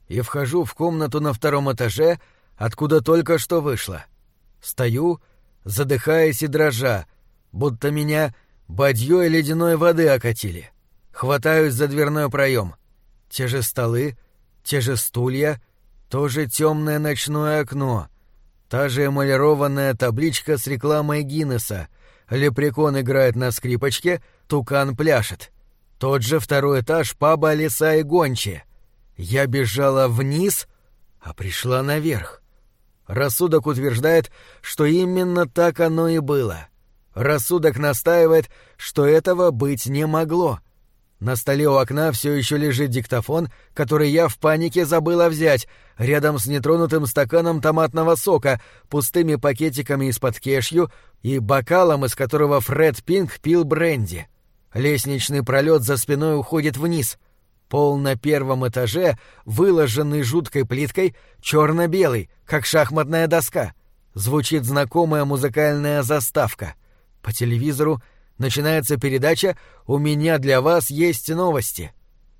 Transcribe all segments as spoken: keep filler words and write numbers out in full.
и вхожу в комнату на втором этаже, откуда только что вышла. Стою, задыхаясь и дрожа, будто меня бадьёй ледяной воды окатили. Хватаюсь за дверной проем. Те же столы, те же стулья, то же темное ночное окно, та же эмалированная табличка с рекламой Гиннесса. Лепрекон играет на скрипочке, тукан пляшет. Тот же второй этаж паба «Лиса и гончие». Я бежала вниз, а пришла наверх. Рассудок утверждает, что именно так оно и было. Рассудок настаивает, что этого быть не могло. На столе у окна все еще лежит диктофон, который я в панике забыла взять, рядом с нетронутым стаканом томатного сока, пустыми пакетиками из-под кешью и бокалом, из которого Фред Пинк пил бренди. Лестничный пролет за спиной уходит вниз. Пол на первом этаже, выложенный жуткой плиткой, черно-белый, как шахматная доска. Звучит знакомая музыкальная заставка. По телевизору начинается передача «У меня для вас есть новости».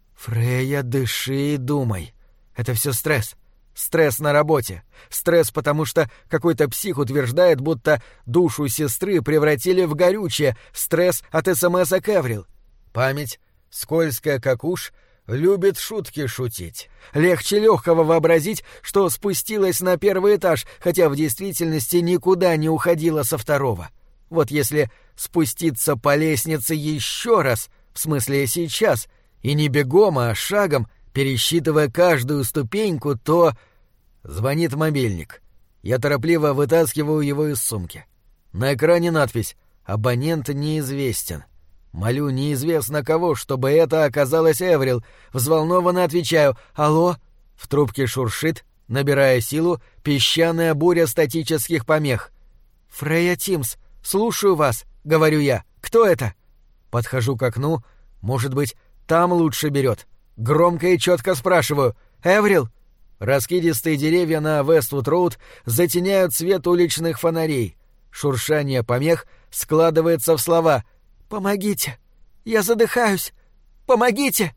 Фрейя, дыши и думай. Это все стресс. Стресс на работе. Стресс, потому что какой-то псих утверждает, будто душу сестры превратили в горючее. Стресс от СМС-а Эврил. Память, скользкая как уж, любит шутки шутить. Легче легкого вообразить, что спустилась на первый этаж, хотя в действительности никуда не уходила со второго. Вот если спуститься по лестнице еще раз, в смысле сейчас, и не бегом, а шагом, пересчитывая каждую ступеньку, то... Звонит мобильник. Я торопливо вытаскиваю его из сумки. На экране надпись «Абонент неизвестен». Молю неизвестно кого, чтобы это оказалось Эврил. Взволнованно отвечаю «Алло». В трубке шуршит, набирая силу, песчаная буря статических помех. «Фрейя Тимс, слушаю вас», — говорю я. «Кто это?» Подхожу к окну. Может быть, там лучше берет. Громко и четко спрашиваю. «Эврил?» Раскидистые деревья на Вествуд-роуд затеняют свет уличных фонарей. Шуршание помех складывается в слова «Помогите! Я задыхаюсь! Помогите!»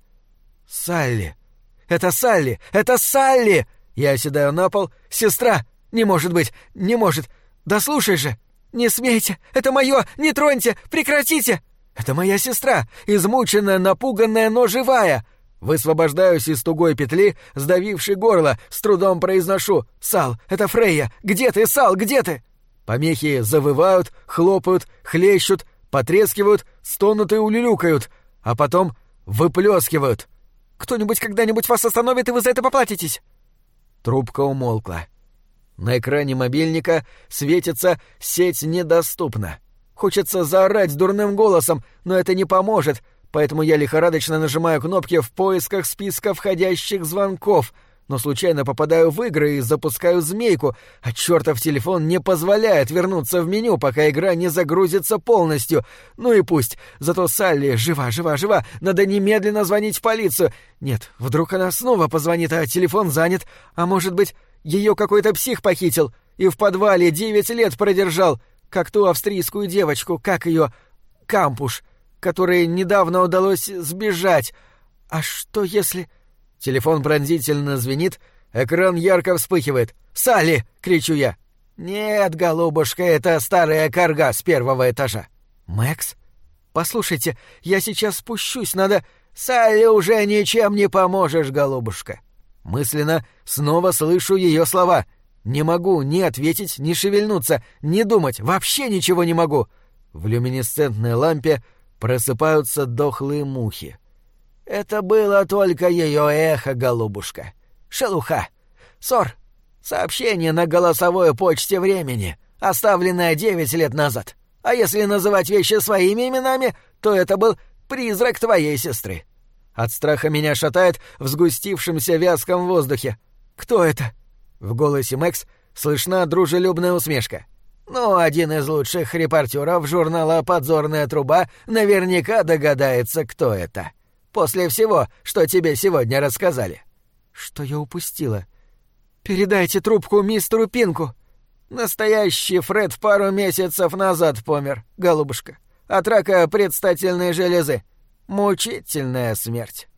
«Салли! Это Салли! Это Салли!» Я оседаю на пол. «Сестра! Не может быть! Не может! Да слушай же! Не смейте! Это мое! Не троньте! Прекратите! Это моя сестра! Измученная, напуганная, но живая!» Высвобождаюсь из тугой петли, сдавившей горло, с трудом произношу «Сал, это Фрейя! Где ты, Сал, где ты?» Помехи завывают, хлопают, хлещут, потрескивают, стонут и улюлюкают, а потом выплескивают. «Кто-нибудь когда-нибудь вас остановит, и вы за это поплатитесь!» Трубка умолкла. На экране мобильника светится «Сеть недоступна». Хочется заорать дурным голосом, но это не поможет, поэтому я лихорадочно нажимаю кнопки в поисках списка входящих звонков, но случайно попадаю в игры и запускаю змейку, а чертов телефон не позволяет вернуться в меню, пока игра не загрузится полностью. Ну и пусть, зато Салли жива, жива, жива, надо немедленно звонить в полицию. Нет, вдруг она снова позвонит, а телефон занят, а может быть, ее какой-то псих похитил и в подвале девять лет продержал, как ту австрийскую девочку, как ее, Кампуш, которой недавно удалось сбежать. А что если... Телефон пронзительно звенит, экран ярко вспыхивает. «Салли!» — кричу я. «Нет, голубушка, это старая карга с первого этажа». «Мэкс? Послушайте, я сейчас спущусь, надо...» «Салли, уже ничем не поможешь, голубушка». Мысленно снова слышу ее слова. Не могу ни ответить, ни шевельнуться, ни думать, вообще ничего не могу. В люминесцентной лампе просыпаются дохлые мухи. «Это было только ее эхо, голубушка. Шелуха. Сор. Сообщение на голосовой почте времени, оставленное девять лет назад. А если называть вещи своими именами, то это был призрак твоей сестры». От страха меня шатает в сгустившемся вязком воздухе. «Кто это?» В голосе Мэкс слышна дружелюбная усмешка. «Ну, один из лучших репортеров журнала «Подзорная труба» наверняка догадается, кто это. После всего, что тебе сегодня рассказали». «Что я упустила? Передайте трубку мистеру Пинку». «Настоящий Фред пару месяцев назад помер, голубушка. От рака предстательной железы. Мучительная смерть».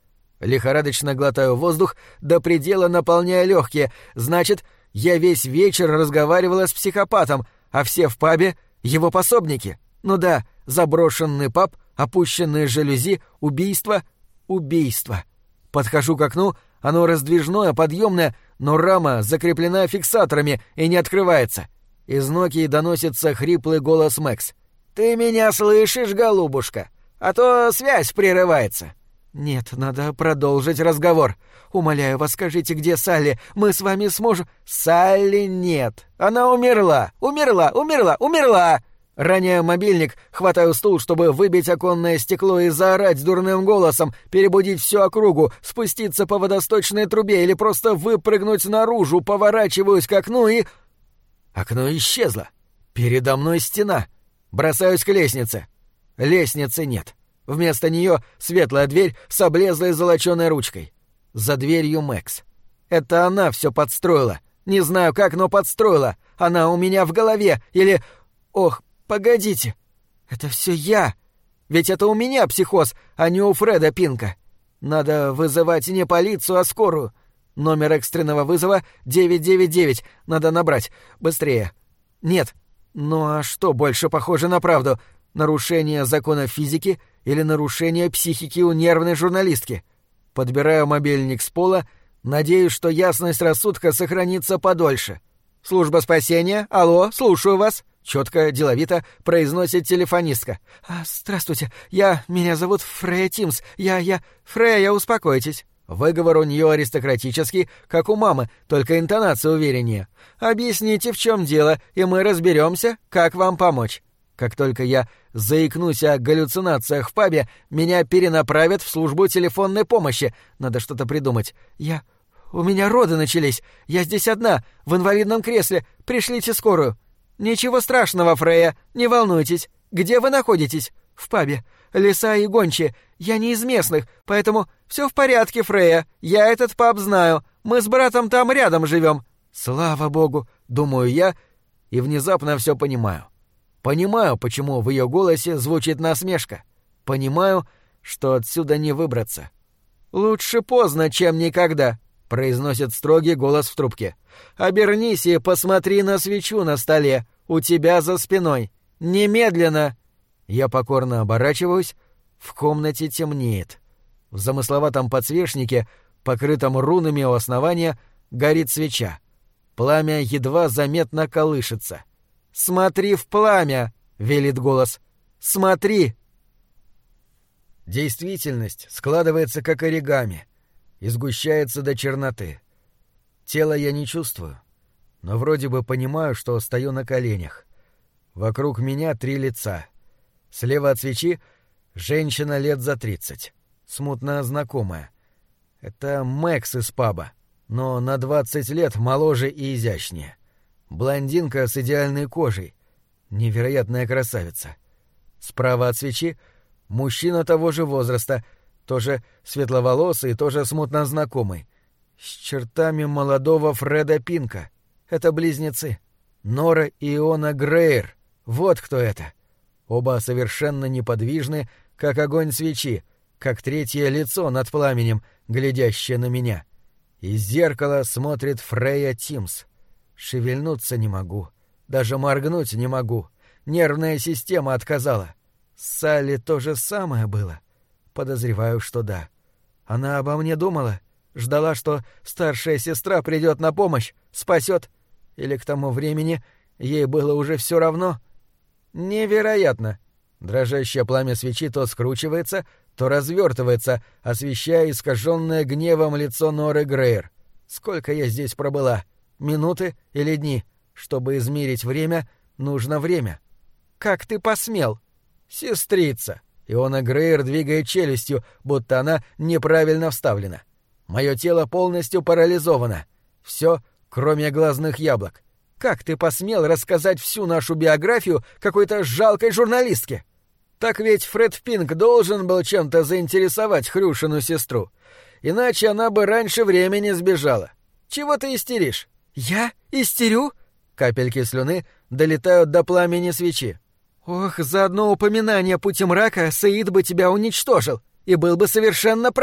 Лихорадочно глотаю воздух, до предела наполняя легкие. Значит, я весь вечер разговаривала с психопатом, а все в пабе — его пособники. Ну да, заброшенный паб, опущенные жалюзи, убийство, убийство. Подхожу к окну, оно раздвижное, подъемное, но рама закреплена фиксаторами и не открывается. Из Нокии доносится хриплый голос Мэкс. «Ты меня слышишь, голубушка? А то связь прерывается». «Нет, надо продолжить разговор. Умоляю вас, скажите, где Салли? Мы с вами сможем...» «Салли нет. Она умерла. Умерла, умерла, умерла!» Роняю мобильник, хватаю стул, чтобы выбить оконное стекло и заорать дурным голосом, перебудить всю округу, спуститься по водосточной трубе или просто выпрыгнуть наружу, поворачиваюсь к окну и... Окно исчезло. Передо мной стена. Бросаюсь к лестнице. Лестницы нет. Вместо нее светлая дверь с облезлой золоченой ручкой. За дверью Мэкс. Это она все подстроила. Не знаю как, но подстроила. Она у меня в голове. Или... Ох, погодите. Это все я. Ведь это у меня психоз, а не у Фреда Пинка. Надо вызывать не полицию, а скорую. Номер экстренного вызова девять девять девять. Надо набрать. Быстрее. Нет. Ну а что больше похоже на правду? Нарушение законов физики или нарушение психики у нервной журналистки? Подбираю мобильник с пола, надеюсь, что ясность рассудка сохранится подольше. «Служба спасения? Алло, слушаю вас!» Четко, деловито произносит телефонистка. А, «Здравствуйте, я... Меня зовут Фрея Тимс. Я... я... Фрея, успокойтесь». Выговор у нее аристократический, как у мамы, только интонация увереннее. «Объясните, в чем дело, и мы разберемся, как вам помочь». Как только я заикнусь о галлюцинациях в пабе, меня перенаправят в службу телефонной помощи. Надо что-то придумать. Я... У меня роды начались. Я здесь одна, в инвалидном кресле. Пришлите скорую. Ничего страшного, Фрея, не волнуйтесь. Где вы находитесь? В пабе. Лиса и гончие. Я не из местных, поэтому все в порядке, Фрея. Я этот паб знаю. Мы с братом там рядом живем. Слава богу, думаю я, и внезапно все понимаю. Понимаю, почему в ее голосе звучит насмешка. Понимаю, что отсюда не выбраться. «Лучше поздно, чем никогда», — произносит строгий голос в трубке. «Обернись и посмотри на свечу на столе, у тебя за спиной. Немедленно!» Я покорно оборачиваюсь, в комнате темнеет. В замысловатом подсвечнике, покрытом рунами у основания, горит свеча. Пламя едва заметно колышется. «Смотри в пламя!» — велит голос. «Смотри!» Действительность складывается как оригами и сгущается до черноты. Тело я не чувствую, но вроде бы понимаю, что стою на коленях. Вокруг меня три лица. Слева от свечи — женщина лет за тридцать, смутно знакомая. Это Мэкс из паба, но на двадцать лет моложе и изящнее. Блондинка с идеальной кожей. Невероятная красавица. Справа от свечи — мужчина того же возраста, тоже светловолосый, тоже смутно знакомый. С чертами молодого Фреда Пинка. Это близнецы. Нора и Иона Грейр. Вот кто это. Оба совершенно неподвижны, как огонь свечи, как третье лицо над пламенем, глядящее на меня. Из зеркала смотрит Фрея Тимс. Шевельнуться не могу, даже моргнуть не могу. Нервная система отказала. С Салли то же самое было. Подозреваю, что да. Она обо мне думала, ждала, что старшая сестра придет на помощь, спасет. Или к тому времени ей было уже все равно. Невероятно. Дрожащее пламя свечи то скручивается, то развертывается, освещая искаженное гневом лицо Норы Грейр. Сколько я здесь пробыла? Минуты или дни? Чтобы измерить время, нужно время. Как ты посмел? Сестрица. Иона Грейр двигает челюстью, будто она неправильно вставлена. Мое тело полностью парализовано. Все, кроме глазных яблок. Как ты посмел рассказать всю нашу биографию какой-то жалкой журналистке? Так ведь Фред Пинк должен был чем-то заинтересовать Хрюшину сестру. Иначе она бы раньше времени сбежала. Чего ты истеришь? Я истерю? Капельки слюны долетают до пламени свечи. Ох, за одно упоминание пути мрака Саид бы тебя уничтожил и был бы совершенно прав.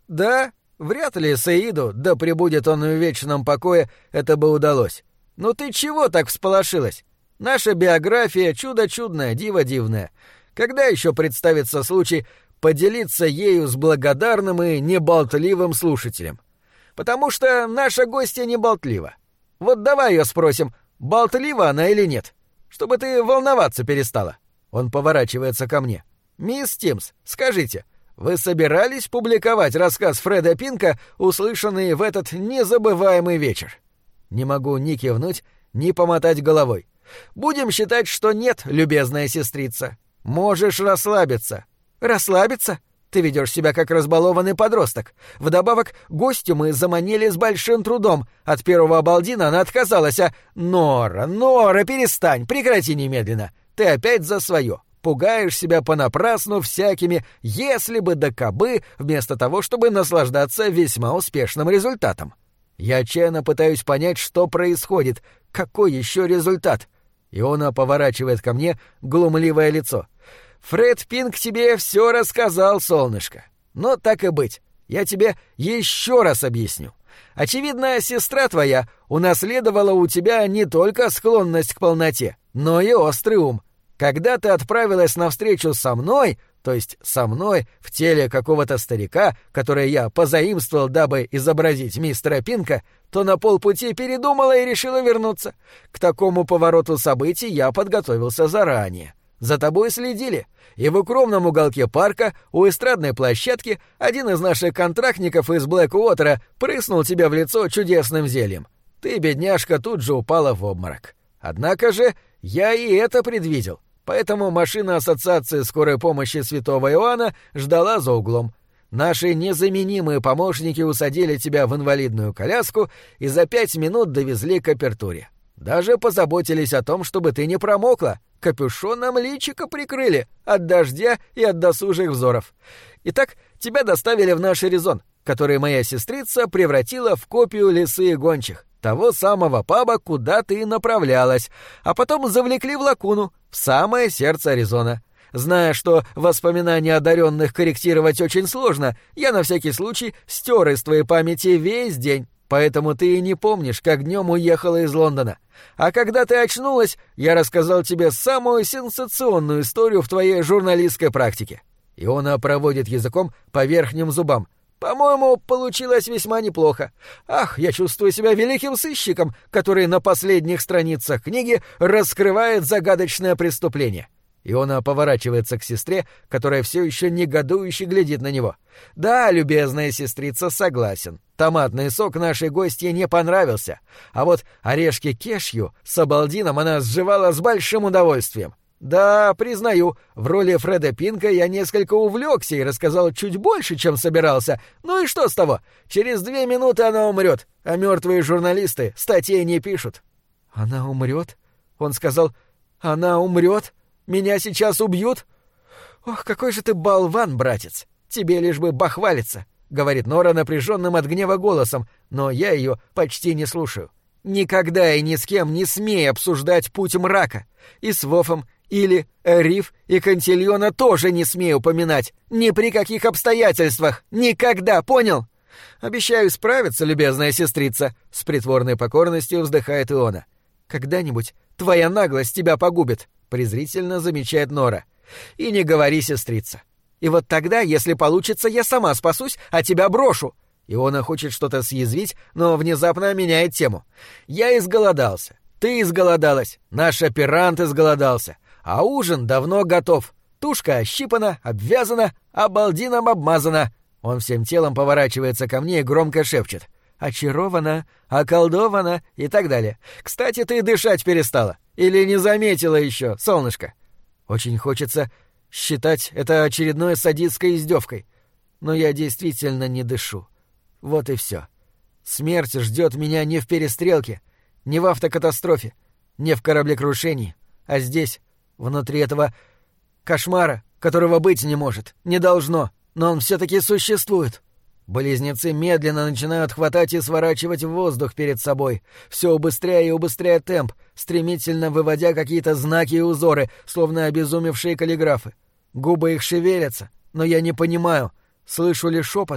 Да, вряд ли Саиду, да пребудет он в вечном покое, это бы удалось. Но ты чего так всполошилась? Наша биография — чудо чудное, диво дивное. Когда еще представится случай поделиться ею с благодарным и неболтливым слушателем? Потому что наша гостья не болтлива. Вот давай ее спросим, болтлива она или нет, чтобы ты волноваться перестала. Он поворачивается ко мне. «Мисс Тимс, скажите, вы собирались публиковать рассказ Фреда Пинка, услышанный в этот незабываемый вечер?» Не могу ни кивнуть, ни помотать головой. «Будем считать, что нет, любезная сестрица. Можешь расслабиться». «Расслабиться? Ты ведешь себя как разбалованный подросток. Вдобавок, гостю мы заманили с большим трудом. От первого обалдина она отказалась, а... Нора, Нора, перестань, прекрати немедленно. Ты опять за свое. Пугаешь себя понапрасну всякими «если бы да кабы», вместо того, чтобы наслаждаться весьма успешным результатом. Я отчаянно пытаюсь понять, что происходит, какой еще результат. Иона поворачивает ко мне глумливое лицо. «Фред Пинк тебе все рассказал, солнышко. Но так и быть, я тебе еще раз объясню. Очевидно, сестра твоя унаследовала у тебя не только склонность к полноте, но и острый ум. Когда ты отправилась навстречу со мной, то есть со мной в теле какого-то старика, которое я позаимствовал, дабы изобразить мистера Пинка, то на полпути передумала и решила вернуться. К такому повороту событий я подготовился заранее. За тобой следили, и в укромном уголке парка у эстрадной площадки один из наших контрактников из Блэк-Уотера прыснул тебе в лицо чудесным зельем. Ты, бедняжка, тут же упала в обморок. Однако же я и это предвидел. Поэтому машина Ассоциации скорой помощи Святого Иоанна ждала за углом. Наши незаменимые помощники усадили тебя в инвалидную коляску и за пять минут довезли к апертуре. Даже позаботились о том, чтобы ты не промокла. Капюшоном личико прикрыли от дождя и от досужих взоров. Итак, тебя доставили в наш Аризон, который моя сестрица превратила в копию Лисы и Гончих, того самого паба, куда ты направлялась, а потом завлекли в лагуну, в самое сердце Аризона. Зная, что воспоминания одаренных корректировать очень сложно, я на всякий случай стер из твоей памяти весь день, поэтому ты и не помнишь, как днем уехала из Лондона. А когда ты очнулась, я рассказал тебе самую сенсационную историю в твоей журналистской практике. И он проводит языком по верхним зубам. По-моему, получилось весьма неплохо. Ах, я чувствую себя великим сыщиком, который на последних страницах книги раскрывает загадочное преступление. И он поворачивается к сестре, которая все еще негодующе глядит на него. «Да, любезная сестрица, согласен. Томатный сок нашей гостье не понравился. А вот орешки кешью с обалдином она сживала с большим удовольствием. Да, признаю, в роли Фреда Пинка я несколько увлекся и рассказал чуть больше, чем собирался. Ну и что с того? Через две минуты она умрет, а мертвые журналисты статей не пишут». «Она умрет?» Он сказал. «Она умрет? Меня сейчас убьют?» «Ох, какой же ты болван, братец! Тебе лишь бы бахвалиться», — говорит Нора напряженным от гнева голосом, но я ее почти не слушаю. «Никогда и ни с кем не смей обсуждать путь мрака. И с Вофом, или Риф и Кантильона тоже не смею упоминать. Ни при каких обстоятельствах. Никогда, понял?» «Обещаю справиться, любезная сестрица», — с притворной покорностью вздыхает Иона. «Когда-нибудь твоя наглость тебя погубит», — презрительно замечает Нора. «И не говори, сестрица. И вот тогда, если получится, я сама спасусь, а тебя брошу». Иона хочет что-то съязвить, но внезапно меняет тему. «Я изголодался. Ты изголодалась. Наш оперант изголодался. А ужин давно готов. Тушка ощипана, обвязана, обалдином обмазана». Он всем телом поворачивается ко мне и громко шепчет. «Очарована, околдована» и так далее. «Кстати, ты дышать перестала. Или не заметила еще, солнышко?» Очень хочется считать это очередной садистской издевкой. Но я действительно не дышу. Вот и все. Смерть ждет меня не в перестрелке, не в автокатастрофе, не в кораблекрушении, а здесь, внутри этого кошмара, которого быть не может, не должно, но он все-таки существует. Близнецы медленно начинают хватать и сворачивать в воздух перед собой, все убыстряя и убыстряя темп, стремительно выводя какие-то знаки и узоры, словно обезумевшие каллиграфы. Губы их шевелятся, но я не понимаю, слышу ли шепот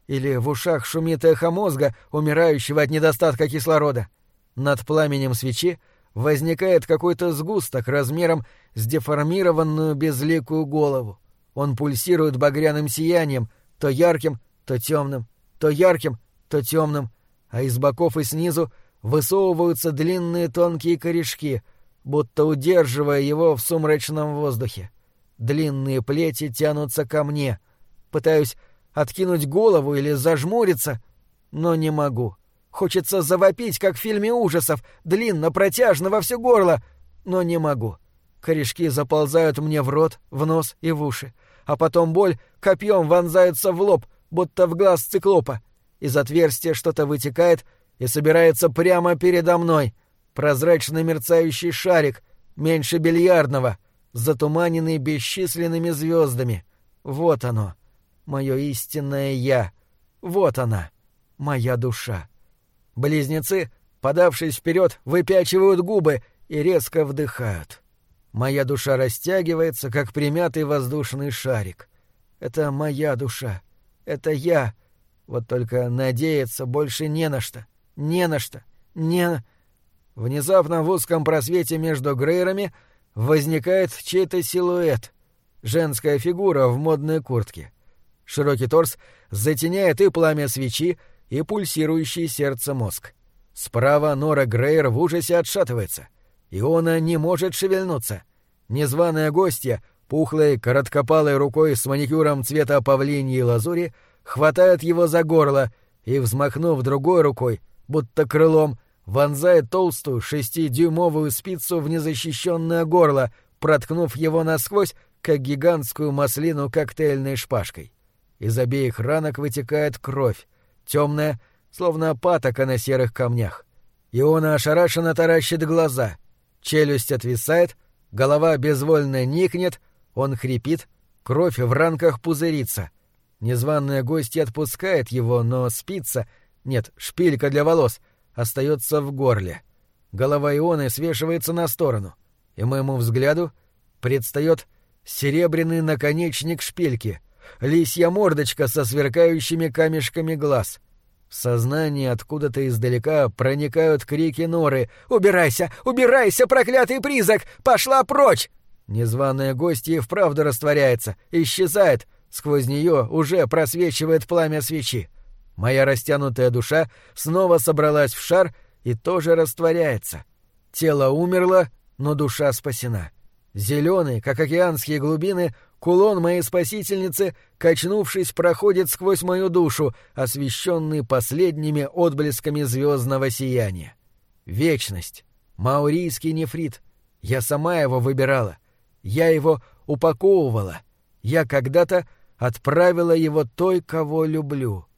Или в ушах шумит эхо мозга, умирающего от недостатка кислорода. Над пламенем свечи возникает какой-то сгусток размером с деформированную безликую голову. Он пульсирует багряным сиянием, то ярким, то темным, то ярким, то темным, а из боков и снизу высовываются длинные тонкие корешки, будто удерживая его в сумрачном воздухе. Длинные плети тянутся ко мне. Пытаюсь откинуть голову или зажмуриться, но не могу. Хочется завопить, как в фильме ужасов, длинно, протяжно, во все горло, но не могу. Корешки заползают мне в рот, в нос и в уши, а потом боль копьем вонзается в лоб, будто в глаз циклопа. Из отверстия что-то вытекает и собирается прямо передо мной. Прозрачно мерцающий шарик, меньше бильярдного, затуманенный бесчисленными звездами. Вот оно, мое истинное «я». Вот она, моя душа. Близнецы, подавшись вперед, выпячивают губы и резко вдыхают. Моя душа растягивается, как примятый воздушный шарик. Это моя душа. Это я. Вот только надеяться больше не на что. Не на что. Не... Внезапно в узком просвете между Грейрами возникает чей-то силуэт. Женская фигура в модной куртке. Широкий торс затеняет и пламя свечи, и пульсирующий сердце мозг. Справа Нора Грейр в ужасе отшатывается. Иона не может шевельнуться. Незваная гостья, пухлой, короткопалой рукой с маникюром цвета павлиньей лазури, хватает его за горло и, взмахнув другой рукой, будто крылом, вонзает толстую шестидюймовую спицу в незащищенное горло, проткнув его насквозь, как гигантскую маслину коктейльной шпажкой. Из обеих ранок вытекает кровь, темная, словно патока на серых камнях. Иона ошарашенно таращит глаза. Челюсть отвисает, голова безвольно никнет, он хрипит, кровь в ранках пузырится. Незваная гостья отпускает его, но спица, нет, шпилька для волос, остается в горле. Голова Ионы свешивается на сторону, и моему взгляду предстает серебряный наконечник шпильки, лисья мордочка со сверкающими камешками глаз. В сознание откуда-то издалека проникают крики Норы: «Убирайся! Убирайся, проклятый призрак! Пошла прочь!» Незваная гостья и вправду растворяется, исчезает, сквозь нее уже просвечивает пламя свечи. Моя растянутая душа снова собралась в шар и тоже растворяется. Тело умерло, но душа спасена. Зеленый, как океанские глубины, кулон моей спасительницы, качнувшись, проходит сквозь мою душу, освещенный последними отблесками звездного сияния. Вечность. Маурийский нефрит. Я сама его выбирала. Я его упаковывала. Я когда-то отправила его той, кого люблю.